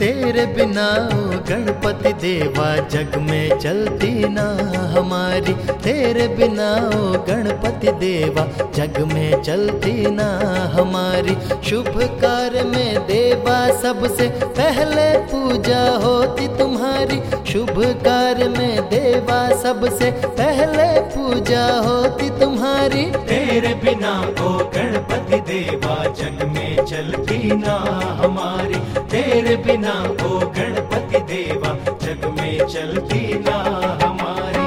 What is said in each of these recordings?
तेरे बिना ओ गणपति देवा जग में चलती ना हमारी। तेरे बिना ओ गणपति देवा जग में चलती ना हमारी। शुभ कार्य में देवा सबसे पहले पूजा होती तुम्हारी। शुभ कार्य में देवा सबसे पहले पूजा होती तुम्हारी। तेरे बिना ओ गणपति देवा जग में चलती ना हमारी। तेरे बिना ओ गणपति देवा जग में चलती ना हमारी।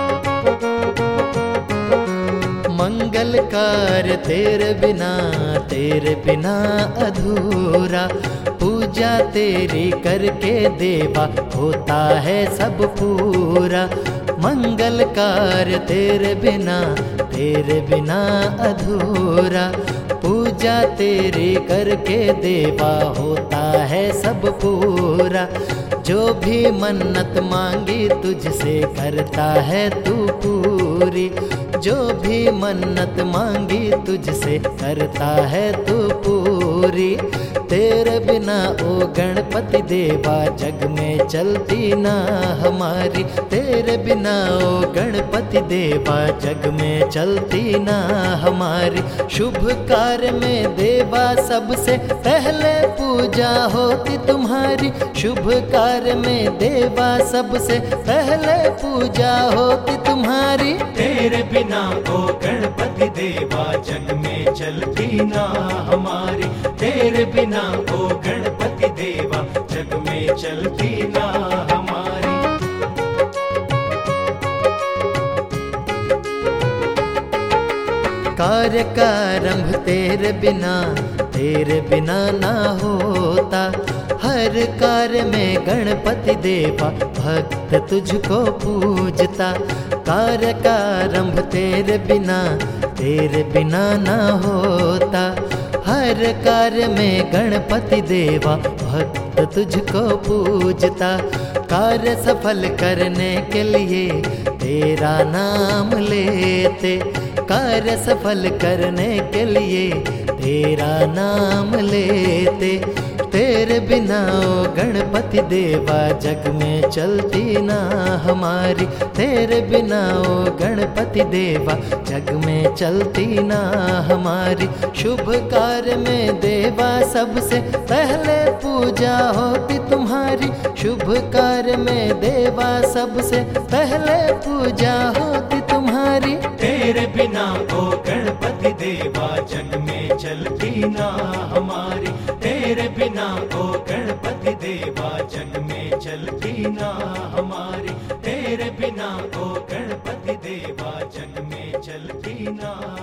मंगल कार्य तेरे बिना अधूरा। पूजा तेरी करके देवा होता है सब पूरा। मंगल कार्य तेरे बिना अधूरा। पूजा तेरी करके देवा होता है सब पूरा। जो भी मन्नत मांगी तुझसे करता है तू पूरी। जो भी मन्नत मांगी तुझसे करता है तू पूरी। तेरे बिना ओ गणपति देवा जग में चलती ना हमारी। तेरे बिना ओ गणपति देवा जग में चलती ना हमारी। शुभ कार्य में देवा सबसे पहले पूजा होती तुम्हारी। शुभ कार्य में देवा सबसे पहले पूजा होती तुम्हारी। तेरे बिना ओ गणपति देवा जग में चलती ना हमारी। तेरे बिना ओ गणपति देवा जग में चलती ना हमारी। कार्य का आरंभ तेरे बिना ना होता। हर कार्य में गणपति देवा भक्त तुझको पूजता। कार्य का आरंभ तेरे बिना ना होता। हर कार्य में गणपति देवा भक्त तुझको पूजता। कार्य सफल करने के लिए तेरा नाम लेते। कार्य सफल करने के लिए तेरा नाम लेते। तेरे बिना ओ गणपति देवा जग में चलती ना हमारी। तेरे बिना ओ गणपति देवा जग में चलती ना हमारी। शुभ कार्य में देवा सबसे पहले पूजा होती तुम्हारी। शुभ कार्य में देवा सबसे पहले पूजा होती तुम्हारी। तेरे बिना ओ गणपति देवा जग में चलती ना हमारी। तेरे बिना ओ गणपति देवा जग में चलती ना हमारी। तेरे बिना ओ गणपति देवा जग में चलती ना